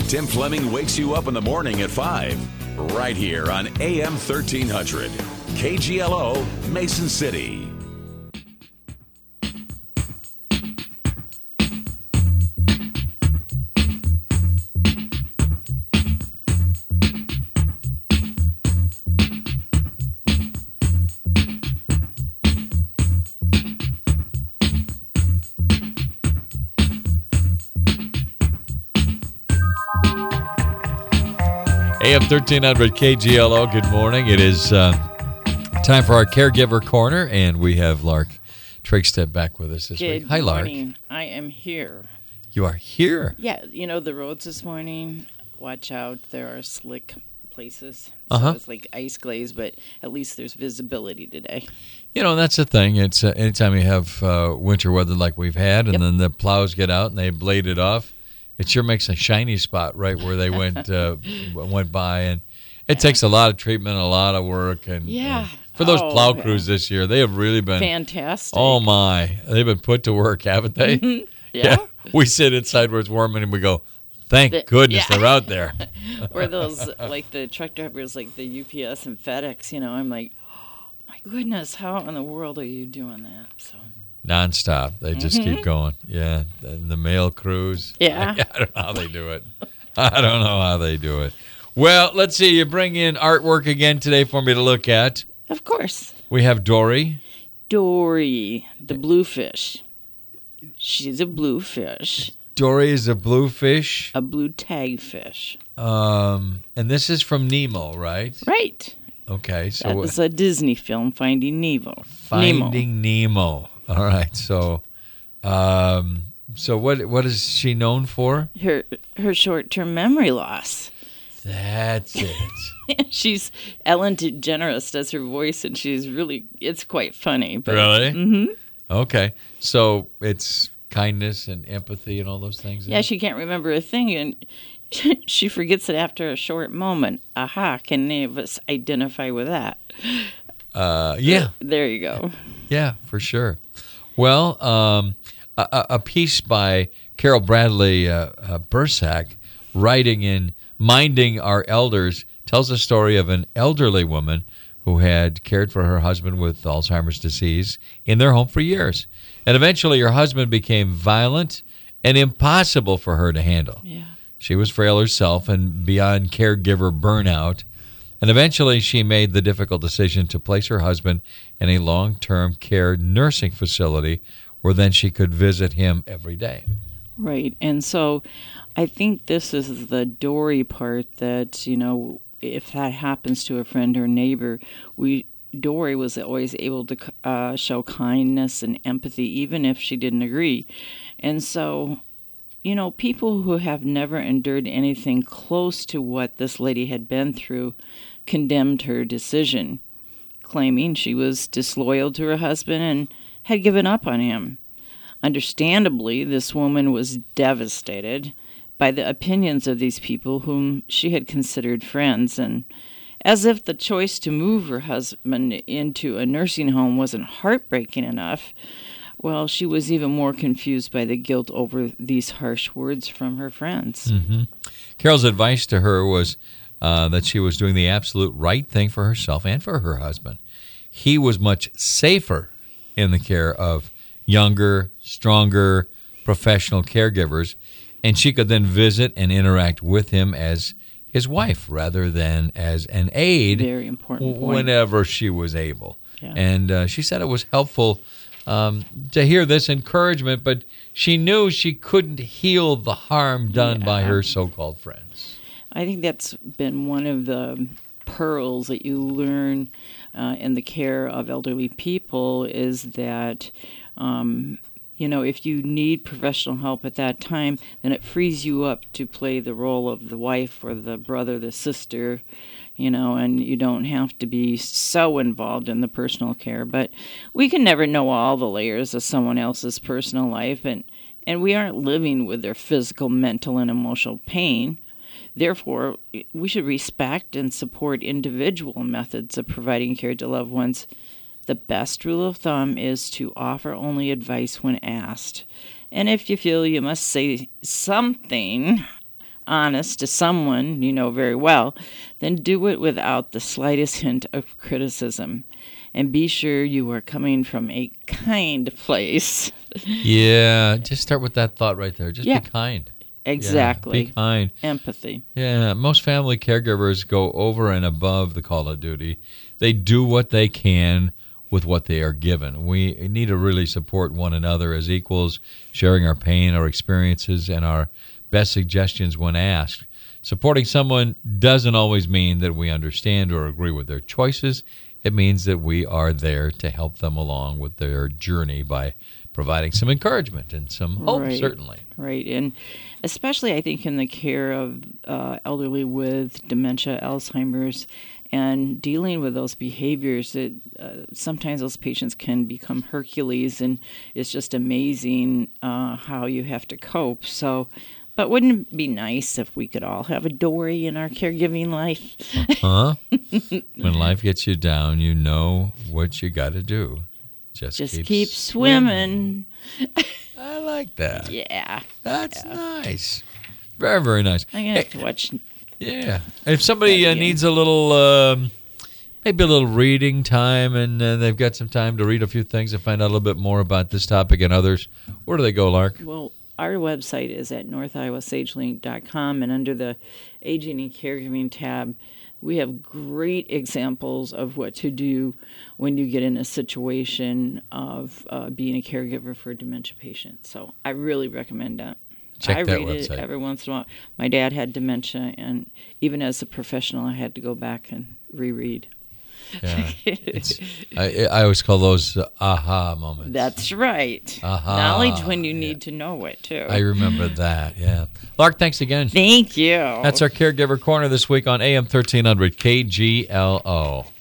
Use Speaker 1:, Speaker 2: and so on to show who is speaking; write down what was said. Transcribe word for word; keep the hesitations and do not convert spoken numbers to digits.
Speaker 1: Tim Fleming wakes you up in the morning at five, right here on A M thirteen hundred. K G L O, Mason City.
Speaker 2: A M thirteen hundred K G L O, good morning. It is uh, time for our Caregiver Corner, and we have Lark Trigstead back with us this
Speaker 3: Good
Speaker 2: week. Hi, Lark.
Speaker 3: morning. I am here.
Speaker 2: You are here?
Speaker 3: Yeah, you know, the roads this morning, watch out. There are slick places.
Speaker 2: Uh-huh.
Speaker 3: So it's like ice glaze, but at least there's visibility today.
Speaker 2: You know, that's the thing. It's uh, anytime you have uh, winter weather like we've had, and
Speaker 3: Yep.
Speaker 2: then the plows get out and they blade it off, it sure makes a shiny spot right where they went uh, went by, and it
Speaker 3: Yeah.
Speaker 2: takes a lot of treatment, a lot of work, and
Speaker 3: Yeah.
Speaker 2: and for those
Speaker 3: Oh,
Speaker 2: plow
Speaker 3: yeah.
Speaker 2: crews this year, they have really been
Speaker 3: Fantastic.
Speaker 2: oh my, they've been put to work, haven't they?
Speaker 3: Yeah.
Speaker 2: We sit inside where it's warm and we go, thank
Speaker 3: The-
Speaker 2: goodness
Speaker 3: yeah.
Speaker 2: they're out there.
Speaker 3: Or those, like the truck drivers, like the U P S and FedEx, you know, I'm like, oh, my goodness, how in the world are you doing that? So.
Speaker 2: Nonstop. They just keep going. Yeah. And the mail crews.
Speaker 3: Yeah.
Speaker 2: I don't know how they do it. I don't know how they do it. Well, let's see. You bring in artwork again today for me to look at.
Speaker 3: Of course.
Speaker 2: We have Dory.
Speaker 3: Dory, the bluefish. She's a bluefish,
Speaker 2: Dory is a bluefish.
Speaker 3: a blue tagfish.
Speaker 2: Um, and this is from Nemo, right?
Speaker 3: Right.
Speaker 2: Okay. So
Speaker 3: That was a Disney film, Finding Nemo.
Speaker 2: Finding Nemo. All right. So, um, so what what is she known for?
Speaker 3: Nemo. Her her short-term memory loss.
Speaker 2: That's it.
Speaker 3: She's Ellen DeGeneres does her voice, and she's really it's quite funny. But,
Speaker 2: Really?
Speaker 3: Mm-hmm.
Speaker 2: Okay. So it's kindness and empathy and all those things?
Speaker 3: Yeah, she can't remember a thing, and she forgets it after a short moment. Aha! Can any of us identify with that?
Speaker 2: Uh, yeah.
Speaker 3: There you go.
Speaker 2: Yeah, for sure. Well, um, a, a piece by Carol Bradley uh, uh, Bursack, writing in Minding Our Elders, tells the story of an elderly woman who had cared for her husband with Alzheimer's disease in their home for years. And eventually her husband became violent and impossible for her to handle.
Speaker 3: Yeah.
Speaker 2: She was frail herself and beyond caregiver burnout. And eventually she made the difficult decision to place her husband in a long-term care nursing facility where then she could visit him every day.
Speaker 3: Right. And so I think this is the Dory part that, you know, if that happens to a friend or neighbor, we Dory was always able to uh, show kindness and empathy, even if she didn't agree. And so, you know, people who have never endured anything close to what this lady had been through condemned her decision, claiming she was disloyal to her husband and had given up on him. Understandably, this woman was devastated by the opinions of these people whom she had considered friends, and as if the choice to move her husband into a nursing home wasn't heartbreaking enough, well, she was even more confused by the guilt over these harsh words from her friends.
Speaker 2: Mm-hmm. Carol's advice to her was uh, that she was doing the absolute right thing for herself and for her husband. He was much safer in the care of younger, stronger, professional caregivers, and she could then visit and interact with him as his wife rather than as an aide.
Speaker 3: Very important point.
Speaker 2: Whenever she was able.
Speaker 3: Yeah.
Speaker 2: And uh, she said it was helpful um, to hear this encouragement, but she knew she couldn't heal the harm done by
Speaker 3: Yeah.
Speaker 2: her so-called friends.
Speaker 3: I think that's been one of the pearls that you learn uh, in the care of elderly people is that, um, you know, if you need professional help at that time, then it frees you up to play the role of the wife or the brother, the sister, you know, and you don't have to be so involved in the personal care. But we can never know all the layers of someone else's personal life, and, and we aren't living with their physical, mental, and emotional pain. Therefore, we should respect and support individual methods of providing care to loved ones. The best rule of thumb is to offer only advice when asked. And if you feel you must say something honest to someone you know very well, then do it without the slightest hint of criticism. And be sure you are coming from a kind place.
Speaker 2: Yeah, just start with that thought right there. Just
Speaker 3: Yeah.
Speaker 2: be kind.
Speaker 3: Exactly.
Speaker 2: Yeah, be kind.
Speaker 3: Empathy.
Speaker 2: Yeah, most family caregivers go over and above the call of duty. They do what they can with what they are given. We need to really support one another as equals, sharing our pain, our experiences, and our best suggestions when asked. Supporting someone doesn't always mean that we understand or agree with their choices. It means that we are there to help them along with their journey by providing some encouragement and some hope,
Speaker 3: Right.
Speaker 2: certainly.
Speaker 3: Right. And especially, I think, in the care of uh, elderly with dementia, Alzheimer's, and dealing with those behaviors, it, uh, sometimes those patients can become Hercules, and it's just amazing uh, how you have to cope. So, but wouldn't it be nice if we could all have a Dory in our caregiving life?
Speaker 2: Huh? When life gets you down, you know what you got to do. Just,
Speaker 3: Just
Speaker 2: keep,
Speaker 3: keep swimming.
Speaker 2: I like that.
Speaker 3: Yeah.
Speaker 2: That's nice. Very, very nice.
Speaker 3: I'm going to have to watch.
Speaker 2: Yeah. If somebody uh,
Speaker 3: Yeah.
Speaker 2: needs a little, um, maybe a little reading time, and uh, they've got some time to read a few things and find out a little bit more about this topic and others, where do they go, Lark?
Speaker 3: Well, our website is at north iowa sage link dot com, and under the Aging and Caregiving tab, we have great examples of what to do when you get in a situation of uh, being a caregiver for a dementia patient. So I really recommend that.
Speaker 2: Check
Speaker 3: I
Speaker 2: that
Speaker 3: read
Speaker 2: website.
Speaker 3: it every once in a while. My dad had dementia, and even as a professional, I had to go back and reread.
Speaker 2: Yeah. It's, I, I always call those uh, aha moments.
Speaker 3: That's right.
Speaker 2: Aha.
Speaker 3: Knowledge when you need to know it, too.
Speaker 2: I remember that, yeah. Lark, thanks again.
Speaker 3: Thank you.
Speaker 2: That's our Caregiver Corner this week on A M thirteen hundred K G L O.